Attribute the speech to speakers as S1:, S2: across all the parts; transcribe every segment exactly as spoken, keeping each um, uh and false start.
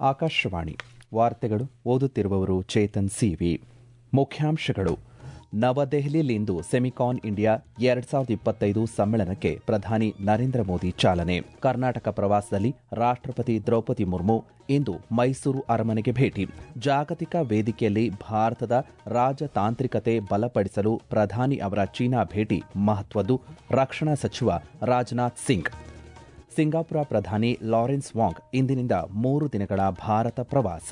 S1: ಆಕಾಶವಾಣಿ ವಾರ್ತೆಗಳು ಓದುತ್ತಿರುವವರು ಚೇತನ್ ಸಿವಿ. ಮುಖ್ಯಾಂಶಗಳು. ನವದೆಹಲಿಯಲ್ಲಿಂದು ಸೆಮಿಕಾನ್ ಇಂಡಿಯಾ ಎರಡ್ ಸಾವಿರದ ಇಪ್ಪತ್ತೈದು ಸಮ್ಮೇಳನಕ್ಕೆ ಪ್ರಧಾನಿ ನರೇಂದ್ರ ಮೋದಿ ಚಾಲನೆ. ಕರ್ನಾಟಕ ಪ್ರವಾಸದಲ್ಲಿ ರಾಷ್ಟ್ರಪತಿ ದ್ರೌಪದಿ ಮುರ್ಮು ಇಂದು ಮೈಸೂರು ಅರಮನೆಗೆ ಭೇಟಿ. ಜಾಗತಿಕ ವೇದಿಕೆಯಲ್ಲಿ ಭಾರತದ ರಾಜತಾಂತ್ರಿಕತೆ ಬಲಪಡಿಸಲು ಪ್ರಧಾನಿ ಅವರ ಚೀನಾ ಭೇಟಿ ಮಹತ್ವದ್ದು. ರಕ್ಷಣಾ ಸಚಿವ ರಾಜನಾಥ್ ಸಿಂಗ್. ಸಿಂಗಾಪುರ ಪ್ರಧಾನಿ ಲಾರೆನ್ಸ್ ವಾಂಗ್ ಇಂದಿನಿಂದ ಮೂರು ದಿನಗಳ ಭಾರತ ಪ್ರವಾಸ.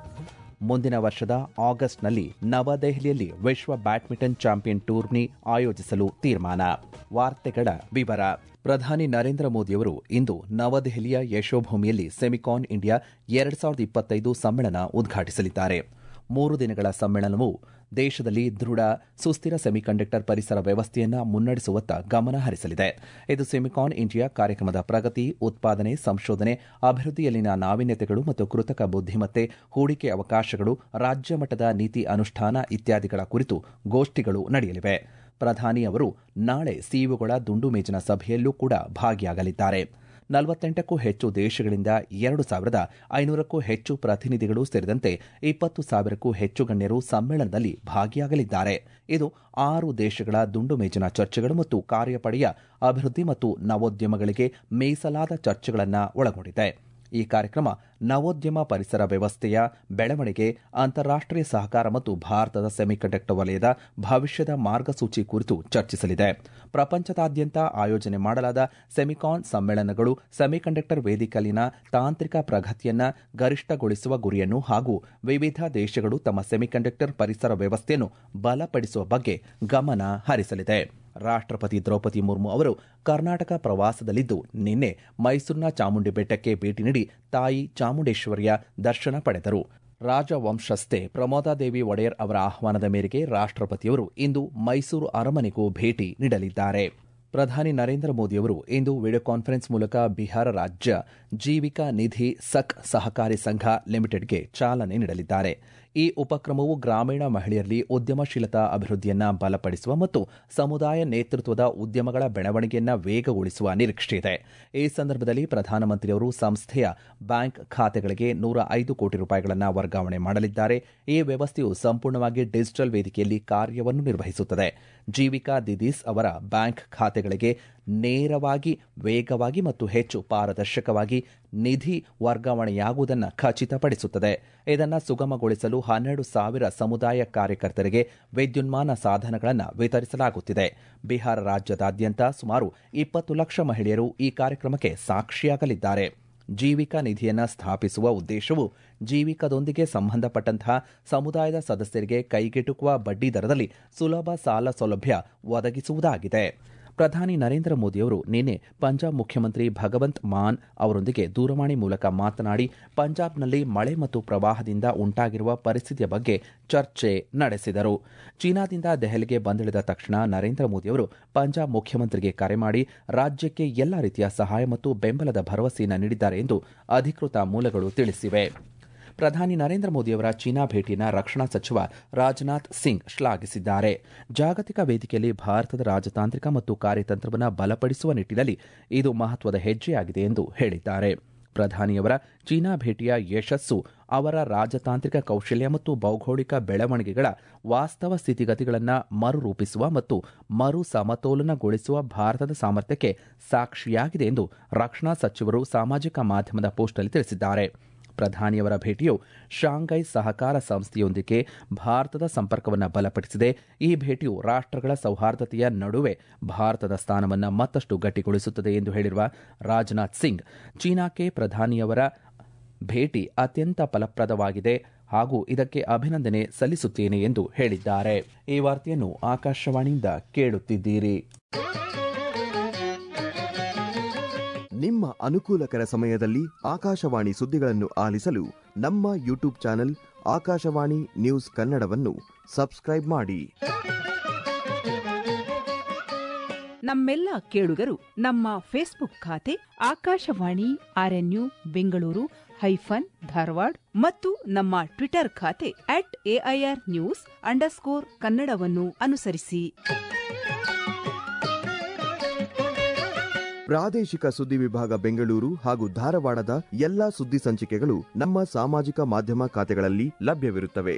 S1: ಮುಂದಿನ ವರ್ಷದ ಆಗಸ್ಟ್ನಲ್ಲಿ ನವದೆಹಲಿಯಲ್ಲಿ ವಿಶ್ವ ಬ್ಯಾಡ್ಮಿಂಟನ್ ಚಾಂಪಿಯನ್ ಟೂರ್ನಿ ಆಯೋಜಿಸಲು ತೀರ್ಮಾನ. ವಾರ್ತೆಗಳ ವಿವರ. ಪ್ರಧಾನಿ ನರೇಂದ್ರ ಮೋದಿಯವರು ಇಂದು ನವದೆಹಲಿಯ ಯಶೋಭೂಮಿಯಲ್ಲಿ ಸೆಮಿಕಾನ್ ಇಂಡಿಯಾ ಎರಡ್ ಸಾವಿರದ ಇಪ್ಪತ್ತೈದು ಸಮ್ಮೇಳನ ಉದ್ಘಾಟಿಸಲಿದ್ದಾರೆ. ಮೂರು ದಿನಗಳ ಸಮ್ಮೇಳನವು ದೇಶದಲ್ಲಿ ದೃಢ ಸುಸ್ಥಿರ ಸೆಮಿಕಂಡಕ್ಟರ್ ಪರಿಸರ ವ್ಯವಸ್ಥೆಯನ್ನು ಮುನ್ನಡೆಸುವತ್ತ ಗಮನ ಹರಿಸಲಿದೆ. ಇದು ಸೆಮಿಕಾನ್ ಇಂಡಿಯಾ ಕಾರ್ಯಕ್ರಮದ ಪ್ರಗತಿ, ಉತ್ಪಾದನೆ, ಸಂಶೋಧನೆ, ಅಭಿವೃದ್ಧಿಯಲ್ಲಿನ ನಾವೀನ್ಯತೆಗಳು ಮತ್ತು ಕೃತಕ ಬುದ್ಧಿಮತ್ತೆ, ಹೂಡಿಕೆ ಅವಕಾಶಗಳು, ರಾಜ್ಯ ಮಟ್ಟದ ನೀತಿ ಅನುಷ್ಠಾನ ಇತ್ಯಾದಿಗಳ ಕುರಿತು ಗೋಷ್ಠಿಗಳು ನಡೆಯಲಿವೆ. ಪ್ರಧಾನಿ ಅವರು ನಾಳೆ ಸಿಇಒಗಳ ದುಂಡು ಮೇಜಿನ ಸಭೆಯಲ್ಲೂ ಕೂಡ ಭಾಗಿಯಾಗಲಿದ್ದಾರೆ. ನಲವತ್ತೆಂಟಕ್ಕೂ ಹೆಚ್ಚು ದೇಶಗಳಿಂದ ಎರಡು ಸಾವಿರದ ಐನೂರಕ್ಕೂ ಹೆಚ್ಚು ಪ್ರತಿನಿಧಿಗಳು ಸೇರಿದಂತೆ ಇಪ್ಪತ್ತು ಸಾವಿರಕ್ಕೂ ಹೆಚ್ಚು ಗಣ್ಯರು ಸಮ್ಮೇಳನದಲ್ಲಿ ಭಾಗಿಯಾಗಲಿದ್ದಾರೆ. ಇದು ಆರು ದೇಶಗಳ ದುಂಡು ಮೇಜಿನ ಚರ್ಚೆಗಳು ಮತ್ತು ಕಾರ್ಯಪಡೆಯ ಅಭಿವೃದ್ಧಿ ಮತ್ತು ನವೋದ್ಯಮಗಳಿಗೆ ಮೀಸಲಾದ ಚರ್ಚೆಗಳನ್ನು ಒಳಗೊಂಡಿದೆ. ಈ ಕಾರ್ಯಕ್ರಮ ನವೋದ್ಯಮ ಪರಿಸರ ವ್ಯವಸ್ಥೆಯ ಬೆಳವಣಿಗೆ, ಅಂತಾರಾಷ್ಟೀಯ ಸಹಕಾರ ಮತ್ತು ಭಾರತದ ಸೆಮಿಕಂಡಕ್ಟರ್ ವಲಯದ ಭವಿಷ್ಯದ ಮಾರ್ಗಸೂಚಿ ಕುರಿತು ಚರ್ಚಿಸಲಿದೆ. ಪ್ರಪಂಚದಾದ್ಯಂತ ಆಯೋಜನೆ ಮಾಡಲಾದ ಸೆಮಿಕಾನ್ ಸಮ್ಮೇಳನಗಳು ಸೆಮಿಕಂಡಕ್ಟರ್ ವೇದಿಕೆಯಲ್ಲಿನ ತಾಂತ್ರಿಕ ಪ್ರಗತಿಯನ್ನು ಗರಿಷ್ಠಗೊಳಿಸುವ ಗುರಿಯನ್ನು ಹಾಗೂ ವಿವಿಧ ದೇಶಗಳು ತಮ್ಮ ಸೆಮಿಕಂಡಕ್ಟರ್ ಪರಿಸರ ವ್ಯವಸ್ಥೆಯನ್ನು ಬಲಪಡಿಸುವ ಬಗ್ಗೆ ಗಮನ ಹರಿಸಲಿದೆ. ರಾಷ್ಟ್ರಪತಿ ದ್ರೌಪದಿ ಮುರ್ಮು ಅವರು ಕರ್ನಾಟಕ ಪ್ರವಾಸದಲ್ಲಿದ್ದು ನಿನ್ನೆ ಮೈಸೂರಿನ ಚಾಮುಂಡಿ ಬೆಟ್ಟಕ್ಕೆ ಭೇಟಿ ನೀಡಿ ತಾಯಿ ಚಾಮುಂಡೇಶ್ವರಿಯ ದರ್ಶನ ಪಡೆದರು. ರಾಜವಂಶಸ್ಥೆ ಪ್ರಮೋದಾದೇವಿ ಒಡೆಯರ್ ಅವರ ಆಹ್ವಾನದ ಮೇರೆಗೆ ರಾಷ್ಟ್ರಪತಿಯವರು ಇಂದು ಮೈಸೂರು ಅರಮನೆಗೂ ಭೇಟಿ ನೀಡಲಿದ್ದಾರೆ. ಪ್ರಧಾನಿ ನರೇಂದ್ರ ಮೋದಿಯವರು ಇಂದು ವಿಡಿಯೋ ಕಾನ್ಫರೆನ್ಸ್ ಮೂಲಕ ಬಿಹಾರ ರಾಜ್ಯ ಜೀವಿಕಾ ನಿಧಿ ಸಖ್ ಸಹಕಾರಿ ಸಂಘ ಲಿಮಿಟೆಡ್ಗೆ ಚಾಲನೆ ನೀಡಲಿದ್ದಾರೆ. ಈ ಉಪಕ್ರಮವು ಗ್ರಾಮೀಣ ಮಹಿಳೆಯರಲ್ಲಿ ಉದ್ಯಮಶೀಲತಾ ಅಭಿವೃದ್ಧಿಯನ್ನು ಬಲಪಡಿಸುವ ಮತ್ತು ಸಮುದಾಯ ನೇತೃತ್ವದ ಉದ್ಯಮಗಳ ಬೆಳವಣಿಗೆಯನ್ನು ವೇಗಗೊಳಿಸುವ ನಿರೀಕ್ಷೆಯಿದೆ. ಈ ಸಂದರ್ಭದಲ್ಲಿ ಪ್ರಧಾನಮಂತ್ರಿಯವರು ಸಂಸ್ಥೆಯ ಬ್ಯಾಂಕ್ ಖಾತೆಗಳಿಗೆ ನೂರ ಐದು ಕೋಟಿ ರೂಪಾಯಿಗಳನ್ನು ವರ್ಗಾವಣೆ ಮಾಡಲಿದ್ದಾರೆ. ಈ ವ್ಯವಸ್ಥೆಯು ಸಂಪೂರ್ಣವಾಗಿ ಡಿಜಿಟಲ್ ವೇದಿಕೆಯಲ್ಲಿ ಕಾರ್ಯವನ್ನು ನಿರ್ವಹಿಸುತ್ತದೆ. ಜೀವಿಕಾ ದಿದೀಸ್ ಅವರ ಬ್ಯಾಂಕ್ ಖಾತೆಗಳಿಗೆ ನೇರವಾಗಿ, ವೇಗವಾಗಿ ಮತ್ತು ಹೆಚ್ಚು ಪಾರದರ್ಶಕವಾಗಿ ನಿಧಿ ವರ್ಗಾವಣೆಯಾಗುವುದನ್ನು ಖಚಿತಪಡಿಸುತ್ತದೆ. ಇದನ್ನು ಸುಗಮಗೊಳಿಸಲು ಹನ್ನೆರಡು ಸಾವಿರ ಸಮುದಾಯ ಕಾರ್ಯಕರ್ತರಿಗೆ ವಿದ್ಯುನ್ಮಾನ ಸಾಧನಗಳನ್ನು ವಿತರಿಸಲಾಗುತ್ತಿದೆ. ಬಿಹಾರ ರಾಜ್ಯದಾದ್ಯಂತ ಸುಮಾರು ಇಪ್ಪತ್ತು ಲಕ್ಷ ಮಹಿಳೆಯರು ಈ ಕಾರ್ಯಕ್ರಮಕ್ಕೆ ಸಾಕ್ಷಿಯಾಗಲಿದ್ದಾರೆ. ಜೀವಿಕಾ ನಿಧಿಯನ್ನು ಸ್ಥಾಪಿಸುವ ಉದ್ದೇಶವು ಜೀವಿಕಾದೊಂದಿಗೆ ಸಂಬಂಧಪಟ್ಟಂತಹ ಸಮುದಾಯದ ಸದಸ್ಯರಿಗೆ ಕೈಗೆಟುಕುವ ಬಡ್ಡಿ ದರದಲ್ಲಿ ಸುಲಭ ಸಾಲ ಸೌಲಭ್ಯ ಒದಗಿಸುವುದಾಗಿದೆ. ಪ್ರಧಾನಿ ನರೇಂದ್ರ ಮೋದಿಯವರು ನಿನ್ನೆ ಪಂಜಾಬ್ ಮುಖ್ಯಮಂತ್ರಿ ಭಗವಂತ್ ಮಾನ್ ಅವರೊಂದಿಗೆ ದೂರವಾಣಿ ಮೂಲಕ ಮಾತನಾಡಿ ಪಂಜಾಬ್ನಲ್ಲಿ ಮಳೆ ಮತ್ತು ಪ್ರವಾಹದಿಂದ ಉಂಟಾಗಿರುವ ಪರಿಸ್ಥಿತಿಯ ಬಗ್ಗೆ ಚರ್ಚೆ ನಡೆಸಿದರು. ಚೀನಾದಿಂದ ದೆಹಲಿಗೆ ಬಂದಿಳಿದ ತಕ್ಷಣ ನರೇಂದ್ರ ಮೋದಿಯವರು ಪಂಜಾಬ್ ಮುಖ್ಯಮಂತ್ರಿಗೆ ಕರೆ ಮಾಡಿ ರಾಜ್ಯಕ್ಕೆ ಎಲ್ಲ ರೀತಿಯ ಸಹಾಯ ಮತ್ತು ಬೆಂಬಲದ ಭರವಸೆಯನ್ನು ನೀಡಿದ್ದಾರೆ ಎಂದು ಅಧಿಕೃತ ಮೂಲಗಳು ತಿಳಿಸಿವೆ. ಪ್ರಧಾನಿ ನರೇಂದ್ರ ಮೋದಿಯವರ ಚೀನಾ ಭೇಟಿಯನ್ನು ರಕ್ಷಣಾ ಸಚಿವ ರಾಜನಾಥ್ ಸಿಂಗ್ ಶ್ಲಾಘಿಸಿದ್ದಾರೆ. ಜಾಗತಿಕ ವೇದಿಕೆಯಲ್ಲಿ ಭಾರತದ ರಾಜತಾಂತ್ರಿಕ ಮತ್ತು ಕಾರ್ಯತಂತ್ರವನ್ನು ಬಲಪಡಿಸುವ ನಿಟ್ಟಿನಲ್ಲಿ ಇದು ಮಹತ್ವದ ಹೆಜ್ಜೆಯಾಗಿದೆ ಎಂದು ಹೇಳಿದ್ದಾರೆ. ಪ್ರಧಾನಿಯವರ ಚೀನಾ ಭೇಟಿಯ ಯಶಸ್ಸು ಅವರ ರಾಜತಾಂತ್ರಿಕ ಕೌಶಲ್ಯ ಮತ್ತು ಭೌಗೋಳಿಕ ಬೆಳವಣಿಗೆಗಳ ವಾಸ್ತವ ಸ್ಥಿತಿಗತಿಗಳನ್ನು ಮರುರೂಪಿಸುವ ಮತ್ತು ಮರು ಸಮತೋಲನಗೊಳಿಸುವ ಭಾರತದ ಸಾಮರ್ಥ್ಯಕ್ಕೆ ಸಾಕ್ಷಿಯಾಗಿದೆ ಎಂದು ರಕ್ಷಣಾ ಸಚಿವರು ಸಾಮಾಜಿಕ ಮಾಧ್ಯಮದ ಪೋಸ್ಟ್ನಲ್ಲಿ ತಿಳಿಸಿದ್ದಾರೆ. ಪ್ರಧಾನಿಯವರ ಭೇಟಿಯು ಶಾಂಘೈ ಸಹಕಾರ ಸಂಸ್ಥೆಯೊಂದಿಗೆ ಭಾರತದ ಸಂಪರ್ಕವನ್ನು ಬಲಪಡಿಸಿದೆ. ಈ ಭೇಟಿಯು ರಾಷ್ಟ್ರಗಳ ಸೌಹಾರ್ದತೆಯ ನಡುವೆ ಭಾರತದ ಸ್ಥಾನವನ್ನು ಮತ್ತಷ್ಟು ಗಟ್ಟಿಗೊಳಿಸುತ್ತದೆ ಎಂದು ಹೇಳಿರುವ ರಾಜನಾಥ್ ಸಿಂಗ್, ಚೀನಾಕ್ಕೆ ಪ್ರಧಾನಿಯವರ ಭೇಟಿ ಅತ್ಯಂತ ಫಲಪ್ರದವಾಗಿದೆ ಹಾಗೂ ಇದಕ್ಕೆ ಅಭಿನಂದನೆ ಸಲ್ಲಿಸುತ್ತೇನೆ ಎಂದು ಹೇಳಿದ್ದಾರೆ. ಈ ವಾರ್ತೆಯನ್ನು ಆಕಾಶವಾಣಿಯಿಂದ ಕೇಳುತ್ತಿದ್ದೀರಿ.
S2: ನಿಮ್ಮ ಅನುಕೂಲಕರ ಸಮಯದಲ್ಲಿ ಆಕಾಶವಾಣಿ ಸುದ್ದಿಗಳನ್ನು ಆಲಿಸಲು ನಮ್ಮ ಯೂಟ್ಯೂಬ್ ಚಾನೆಲ್ ಆಕಾಶವಾಣಿ ನ್ಯೂಸ್ ಕನ್ನಡವನ್ನು ಸಬ್ಸ್ಕ್ರೈಬ್ ಮಾಡಿ.
S3: ನಮ್ಮೆಲ್ಲ ಕೇಳುಗರು ನಮ್ಮ ಫೇಸ್ಬುಕ್ ಖಾತೆ ಆಕಾಶವಾಣಿ ಆರ್ಎನ್ಯು ಬೆಂಗಳೂರು ಹೈಫನ್ ಧಾರವಾಡ ಮತ್ತು ನಮ್ಮ ಟ್ವಿಟರ್ ಖಾತೆ ಅಟ್ ಎಐಆರ್ ನ್ಯೂಸ್ ಅಂಡರ್ಸ್ಕೋರ್ ಕನ್ನಡವನ್ನು ಅನುಸರಿಸಿ.
S2: ಪ್ರಾದೇಶಿಕ ಸುದ್ದಿ ವಿಭಾಗ ಬೆಂಗಳೂರು ಹಾಗೂ ಧಾರವಾಡದ ಎಲ್ಲಾ ಸುದ್ದಿ ಸಂಚಿಕೆಗಳು ನಮ್ಮ ಸಾಮಾಜಿಕ ಮಾಧ್ಯಮ ಖಾತೆಗಳಲ್ಲಿ ಲಭ್ಯವಿರುತ್ತವೆ.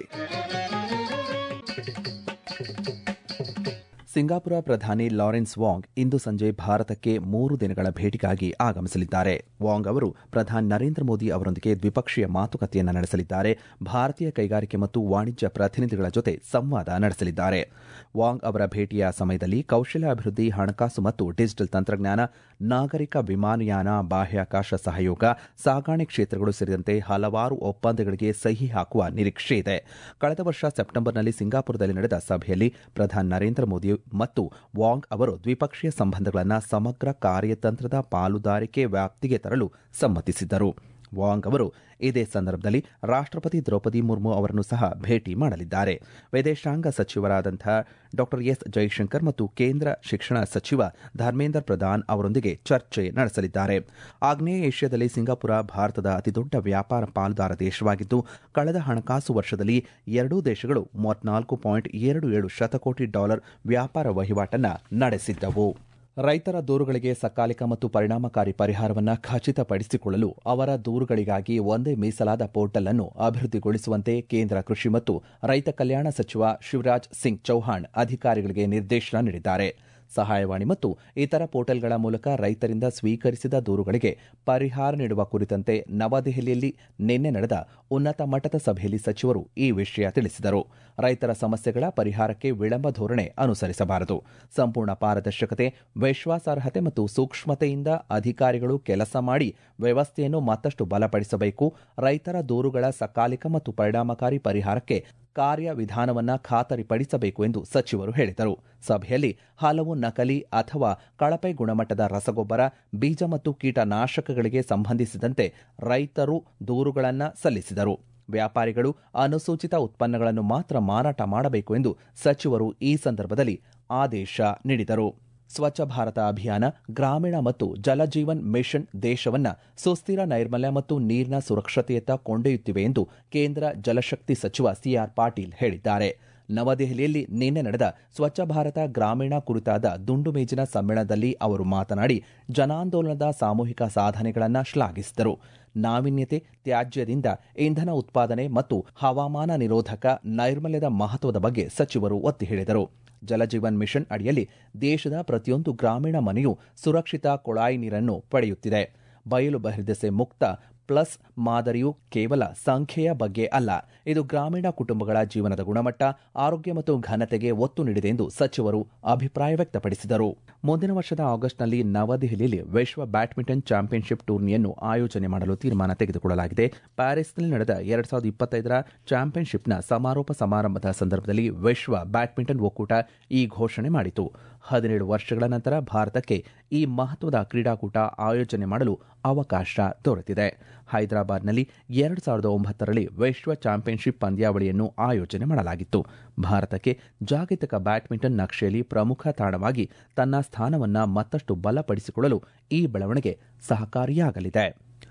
S1: ಸಿಂಗಾಪುರ ಪ್ರಧಾನಿ ಲಾರೆನ್ಸ್ ವಾಂಗ್ ಇಂದು ಸಂಜೆ ಭಾರತಕ್ಕೆ ಮೂರು ದಿನಗಳ ಭೇಟಿಗಾಗಿ ಆಗಮಿಸಲಿದ್ದಾರೆ. ವಾಂಗ್ ಅವರು ಪ್ರಧಾನಿ ನರೇಂದ್ರ ಮೋದಿ ಅವರೊಂದಿಗೆ ದ್ವಿಪಕ್ಷೀಯ ಮಾತುಕತೆಯನ್ನು ನಡೆಸಲಿದ್ದಾರೆ. ಭಾರತೀಯ ಕೈಗಾರಿಕೆ ಮತ್ತು ವಾಣಿಜ್ಯ ಪ್ರತಿನಿಧಿಗಳ ಜೊತೆ ಸಂವಾದ ನಡೆಸಲಿದ್ದಾರೆ. ವಾಂಗ್ ಅವರ ಭೇಟಿಯ ಸಮಯದಲ್ಲಿ ಕೌಶಲ್ಯ ಅಭಿವೃದ್ಧಿ, ಹಣಕಾಸು ಮತ್ತು ಡಿಜಿಟಲ್ ತಂತ್ರಜ್ಞಾನ, ನಾಗರಿಕ ವಿಮಾನಯಾನ, ಬಾಹ್ಯಾಕಾಶ ಸಹಯೋಗ, ಸಾಗಾಣೆ ಕ್ಷೇತ್ರಗಳು ಸೇರಿದಂತೆ ಹಲವಾರು ಒಪ್ಪಂದಗಳಿಗೆ ಸಹಿ ಹಾಕುವ ನಿರೀಕ್ಷೆ ಇದೆ. ಕಳೆದ ವರ್ಷ ಸೆಪ್ಟೆಂಬರ್ನಲ್ಲಿ ಸಿಂಗಾಪುರದಲ್ಲಿ ನಡೆದ ಸಭೆಯಲ್ಲಿ ಪ್ರಧಾನಿ ನರೇಂದ್ರ ಮೋದಿ ಮತ್ತು ವಾಂಗ್ ಅವರು ದ್ವಿಪಕ್ಷೀಯ ಸಂಬಂಧಗಳನ್ನು ಸಮಗ್ರ ಕಾರ್ಯತಂತ್ರದ ಪಾಲುದಾರಿಕೆ ವ್ಯಾಪ್ತಿಗೆ ತರಲು ಸಮ್ಮತಿಸಿದ್ದರು. ವಾಂಗ್ ಅವರು ಇದೇ ಸಂದರ್ಭದಲ್ಲಿ ರಾಷ್ಟ್ರಪತಿ ದ್ರೌಪದಿ ಮುರ್ಮು ಅವರನ್ನು ಸಹ ಭೇಟಿ ಮಾಡಲಿದ್ದಾರೆ. ವಿದೇಶಾಂಗ ಸಚಿವರಾದಂಥ ಡಾ ಎಸ್ ಜೈಶಂಕರ್ ಮತ್ತು ಕೇಂದ್ರ ಶಿಕ್ಷಣ ಸಚಿವ ಧರ್ಮೇಂದ್ರ ಪ್ರಧಾನ್ ಅವರೊಂದಿಗೆ ಚರ್ಚೆ ನಡೆಸಲಿದ್ದಾರೆ. ಆಗ್ನೇಯ ಏಷ್ಯಾದಲ್ಲಿ ಸಿಂಗಾಪುರ ಭಾರತದ ಅತಿದೊಡ್ಡ ವ್ಯಾಪಾರ ಪಾಲುದಾರ ದೇಶವಾಗಿದ್ದು, ಕಳೆದ ಹಣಕಾಸು ವರ್ಷದಲ್ಲಿ ಎರಡೂ ದೇಶಗಳು ಮೂವತ್ನಾಲ್ಕು ಪಾಯಿಂಟ್ ಎರಡು ಏಳು ಶತಕೋಟಿ ಡಾಲರ್ ವ್ಯಾಪಾರ ವಹಿವಾಟನ್ನು ನಡೆಸಿದ್ದವು. ರೈತರ ದೂರುಗಳಿಗೆ ಸಕಾಲಿಕ ಮತ್ತು ಪರಿಣಾಮಕಾರಿ ಪರಿಹಾರವನ್ನು ಖಚಿತಪಡಿಸಿಕೊಳ್ಳಲು ಅವರ ದೂರುಗಳಿಗಾಗಿ ಒಂದೇ ಮೀಸಲಾದ ಪೋರ್ಟಲ್ ಅನ್ನು ಅಭಿವೃದ್ಧಿಗೊಳಿಸುವಂತೆ ಕೇಂದ್ರ ಕೃಷಿ ಮತ್ತು ರೈತ ಕಲ್ಯಾಣ ಸಚಿವ ಶಿವರಾಜ್ ಸಿಂಗ್ ಚೌಹಾಣ್ ಅಧಿಕಾರಿಗಳಿಗೆ ನಿರ್ದೇಶನ ನೀಡಿದ್ದಾರೆ. ಸಹಾಯವಾಣಿ ಮತ್ತು ಇತರ ಪೋರ್ಟಲ್ಗಳ ಮೂಲಕ ರೈತರಿಂದ ಸ್ವೀಕರಿಸಿದ ದೂರುಗಳಿಗೆ ಪರಿಹಾರ ನೀಡುವ ಕುರಿತಂತೆ ನವದೆಹಲಿಯಲ್ಲಿ ನಿನ್ನೆ ನಡೆದ ಉನ್ನತ ಮಟ್ಟದ ಸಭೆಯಲ್ಲಿ ಸಚಿವರು ಈ ವಿಷಯ ತಿಳಿಸಿದರು. ರೈತರ ಸಮಸ್ಯೆಗಳ ಪರಿಹಾರಕ್ಕೆ ವಿಳಂಬ ಧೋರಣೆ ಅನುಸರಿಸಬಾರದು. ಸಂಪೂರ್ಣ ಪಾರದರ್ಶಕತೆ, ವಿಶ್ವಾಸಾರ್ಹತೆ ಮತ್ತು ಸೂಕ್ಷ್ಮತೆಯಿಂದ ಅಧಿಕಾರಿಗಳು ಕೆಲಸ ಮಾಡಿ ವ್ಯವಸ್ಥೆಯನ್ನು ಮತ್ತಷ್ಟು ಬಲಪಡಿಸಬೇಕು. ರೈತರ ದೂರುಗಳ ಸಕಾಲಿಕ ಮತ್ತು ಪರಿಣಾಮಕಾರಿ ಪರಿಹಾರಕ್ಕೆ ಕಾರ್ಯವಿಧಾನವನ್ನು ಖಾತರಿಪಡಿಸಬೇಕು ಎಂದು ಸಚಿವರು ಹೇಳಿದರು. ಸಭೆಯಲ್ಲಿ ಹಲವು ನಕಲಿ ಅಥವಾ ಕಳಪೆ ಗುಣಮಟ್ಟದ ರಸಗೊಬ್ಬರ, ಬೀಜ ಮತ್ತು ಕೀಟನಾಶಕಗಳಿಗೆ ಸಂಬಂಧಿಸಿದಂತೆ ರೈತರು ದೂರುಗಳನ್ನು ಸಲ್ಲಿಸಿದರು. ವ್ಯಾಪಾರಿಗಳು ಅನುಸೂಚಿತ ಉತ್ಪನ್ನಗಳನ್ನು ಮಾತ್ರ ಮಾರಾಟ ಮಾಡಬೇಕು ಎಂದು ಸಚಿವರು ಈ ಸಂದರ್ಭದಲ್ಲಿ ಆದೇಶ ನೀಡಿದರು. ಸ್ವಚ್ಛ ಭಾರತ ಅಭಿಯಾನ, ಗ್ರಾಮೀಣ ಮತ್ತು ಜಲಜೀವನ್ ಮಿಷನ್ ದೇಶವನ್ನು ಸುಸ್ಥಿರ ನೈರ್ಮಲ್ಯ ಮತ್ತು ನೀರಿನ ಸುರಕ್ಷತೆಯತ್ತ ಕೊಂಡೊಯ್ಯುತ್ತಿವೆ ಎಂದು ಕೇಂದ್ರ ಜಲಶಕ್ತಿ ಸಚಿವ ಸಿಆರ್ ಪಾಟೀಲ್ ಹೇಳಿದ್ದಾರೆ. ನವದೆಹಲಿಯಲ್ಲಿ ನಿನ್ನೆ ನಡೆದ ಸ್ವಚ್ಛ ಭಾರತ ಗ್ರಾಮೀಣ ಕುರಿತಾದ ದುಂಡು ಮೇಜಿನ ಸಮ್ಮೇಳನದಲ್ಲಿ ಅವರು ಮಾತನಾಡಿ, ಜನಾಂದೋಲನದ ಸಾಮೂಹಿಕ ಸಾಧನೆಗಳನ್ನು ಶ್ಲಾಘಿಸಿದರು. ನಾವೀನ್ಯತೆ, ತ್ಯಾಜ್ಯದಿಂದ ಇಂಧನ ಉತ್ಪಾದನೆ ಮತ್ತು ಹವಾಮಾನ ನಿರೋಧಕ ನೈರ್ಮಲ್ಯದ ಮಹತ್ವದ ಬಗ್ಗೆ ಸಚಿವರು ಒತ್ತಿ ಹೇಳಿದರು. ಜಲಜೀವನ್ ಮಿಷನ್ ಅಡಿಯಲ್ಲಿ ದೇಶದ ಪ್ರತಿಯೊಂದು ಗ್ರಾಮೀಣ ಮನೆಯೂ ಸುರಕ್ಷಿತ ಕೊಳಾಯಿ ನೀರನ್ನು ಪಡೆಯುತ್ತಿದೆ. ಬಯಲು ಬಹಿರ್ದೆಸೆ ಮುಕ್ತ ಪ್ಲಸ್ ಮಾದರಿಯು ಕೇವಲ ಸಂಖ್ಯೆಯ ಬಗ್ಗೆ ಅಲ್ಲ, ಇದು ಗ್ರಾಮೀಣ ಕುಟುಂಬಗಳ ಜೀವನದ ಗುಣಮಟ್ಟ, ಆರೋಗ್ಯ ಮತ್ತು ಘನತೆಗೆ ಒತ್ತು ನೀಡಿದೆ ಎಂದು ಸಚಿವರು ಅಭಿಪ್ರಾಯ ವ್ಯಕ್ತಪಡಿಸಿದರು. ಮುಂದಿನ ವರ್ಷದ ಆಗಸ್ಟ್ನಲ್ಲಿ ನವದೆಹಲಿಯಲ್ಲಿ ವಿಶ್ವ ಬ್ಯಾಡ್ಮಿಂಟನ್ ಚಾಂಪಿಯನ್ಶಿಪ್ ಟೂರ್ನಿಯನ್ನು ಆಯೋಜನೆ ಮಾಡಲು ತೀರ್ಮಾನ ತೆಗೆದುಕೊಳ್ಳಲಾಗಿದೆ. ಪ್ಯಾರಿಸ್ನಲ್ಲಿ ನಡೆದ ಎರಡ್ ಸಾವಿರದ ಇಪ್ಪತ್ತೈದರ ಚಾಂಪಿಯನ್ಶಿಪ್ನ ಸಮಾರೋಪ ಸಮಾರಂಭದ ಸಂದರ್ಭದಲ್ಲಿ ವಿಶ್ವ ಬ್ಯಾಡ್ಮಿಂಟನ್ ಒಕ್ಕೂಟ ಈ ಘೋಷಣೆ ಮಾಡಿತು. ಹದಿನೇಳು ವರ್ಷಗಳ ನಂತರ ಭಾರತಕ್ಕೆ ಈ ಮಹತ್ವದ ಕ್ರೀಡಾಕೂಟ ಆಯೋಜನೆ ಮಾಡಲು ಅವಕಾಶ ದೊರೆತಿದೆ. ಹೈದರಾಬಾದ್ನಲ್ಲಿ ಎರಡು ಸಾವಿರದ ಒಂಬತ್ತರಲ್ಲಿ ವಿಶ್ವ ಚಾಂಪಿಯನ್ಶಿಪ್ ಪಂದ್ಯಾವಳಿಯನ್ನು ಆಯೋಜನೆ ಮಾಡಲಾಗಿತ್ತು. ಭಾರತಕ್ಕೆ ಜಾಗತಿಕ ಬ್ಯಾಡ್ಮಿಂಟನ್ ನಕ್ಷೆಯಲ್ಲಿ ಪ್ರಮುಖ ತಾಣವಾಗಿ ತನ್ನ ಸ್ಥಾನವನ್ನು ಮತ್ತಷ್ಟು ಬಲಪಡಿಸಿಕೊಳ್ಳಲು ಈ ಬೆಳವಣಿಗೆ ಸಹಕಾರಿಯಾಗಲಿದೆ.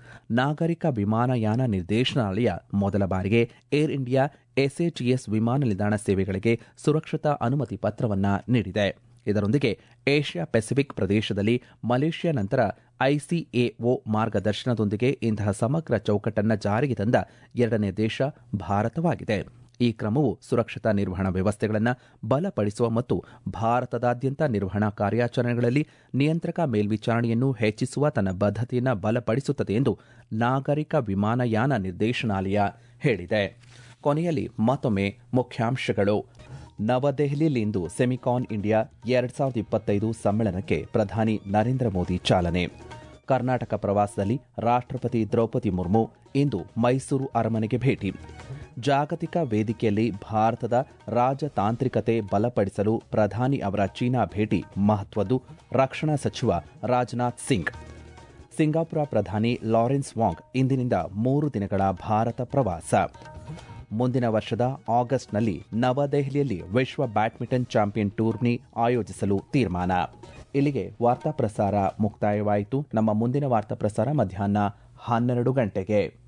S1: ನಾಗರಿಕ ವಿಮಾನಯಾನ ನಿರ್ದೇಶನಾಲಯ ಮೊದಲ ಬಾರಿಗೆ ಏರ್ ಇಂಡಿಯಾ ಎಸ್ಎಟಿಎಸ್ ವಿಮಾನ ನಿಲ್ದಾಣ ಸೇವೆಗಳಿಗೆ ಸುರಕ್ಷತಾ ಅನುಮತಿ ಪತ್ರವನ್ನು ನೀಡಿದೆ. ಇದರೊಂದಿಗೆ ಏಷ್ಯಾ ಪೆಸಿಫಿಕ್ ಪ್ರದೇಶದಲ್ಲಿ ಮಲೇಷ್ಯಾ ನಂತರ ಐಸಿಎಒ ಮಾರ್ಗದರ್ಶನದೊಂದಿಗೆ ಇಂತಹ ಸಮಗ್ರ ಚೌಕಟ್ಟನ್ನು ಜಾರಿಗೆ ತಂದ ಎರಡನೇ ದೇಶ ಭಾರತವಾಗಿದೆ. ಈ ಕ್ರಮವು ಸುರಕ್ಷತಾ ನಿರ್ವಹಣಾ ವ್ಯವಸ್ಥೆಗಳನ್ನು ಬಲಪಡಿಸುವ ಮತ್ತು ಭಾರತದಾದ್ಯಂತ ನಿರ್ವಹಣಾ ಕಾರ್ಯಾಚರಣೆಗಳಲ್ಲಿ ನಿಯಂತ್ರಕ ಮೇಲ್ವಿಚಾರಣೆಯನ್ನು ಹೆಚ್ಚಿಸುವ ತನ್ನ ಬದ್ಧತೆಯನ್ನು ಬಲಪಡಿಸುತ್ತದೆ ಎಂದು ನಾಗರಿಕ ವಿಮಾನಯಾನ ನಿರ್ದೇಶನಾಲಯ ಹೇಳಿದೆ. ಕೊನೆಯಲ್ಲಿ ಮತ್ತೊಮ್ಮೆ ಮುಖ್ಯಾಂಶಗಳು. ನವದೆಹಲಿಯಲ್ಲಿಂದು ಸೆಮಿಕಾನ್ ಇಂಡಿಯಾ ಎರಡ್ ಸಾವಿರದ ಇಪ್ಪತ್ತೈದು ಸಮ್ಮೇಳನಕ್ಕೆ ಪ್ರಧಾನಿ ನರೇಂದ್ರ ಮೋದಿ ಚಾಲನೆ. ಕರ್ನಾಟಕ ಪ್ರವಾಸದಲ್ಲಿ ರಾಷ್ಟ್ರಪತಿ ದ್ರೌಪದಿ ಮುರ್ಮು ಇಂದು ಮೈಸೂರು ಅರಮನೆಗೆ ಭೇಟಿ. ಜಾಗತಿಕ ವೇದಿಕೆಯಲ್ಲಿ ಭಾರತದ ರಾಜತಾಂತ್ರಿಕತೆ ಬಲಪಡಿಸಲು ಪ್ರಧಾನಿ ಅವರ ಚೀನಾ ಭೇಟಿ ಮಹತ್ವದ್ದು, ರಕ್ಷಣಾ ಸಚಿವ ರಾಜನಾಥ್ ಸಿಂಗ್. ಸಿಂಗಾಪುರ ಪ್ರಧಾನಿ ಲಾರೆನ್ಸ್ ವಾಂಗ್ ಇಂದಿನಿಂದ ಮೂರು ದಿನಗಳ ಭಾರತ ಪ್ರವಾಸ. ಮುಂದಿನ ವರ್ಷದ ಆಗಸ್ಟ್ನಲ್ಲಿ ನವದೆಹಲಿಯಲ್ಲಿ ವಿಶ್ವ ಬ್ಯಾಡ್ಮಿಂಟನ್ ಚಾಂಪಿಯನ್ ಟೂರ್ನಿ ಆಯೋಜಿಸಲು ತೀರ್ಮಾನ. ಇಲ್ಲಿಗೆ ವಾರ್ತಾ ಪ್ರಸಾರ ಮುಕ್ತಾಯವಾಯಿತು. ನಮ್ಮ ಮುಂದಿನ ವಾರ್ತಾ ಪ್ರಸಾರ ಮಧ್ಯಾಹ್ನ ಹನ್ನೆರಡು ಗಂಟೆಗೆ.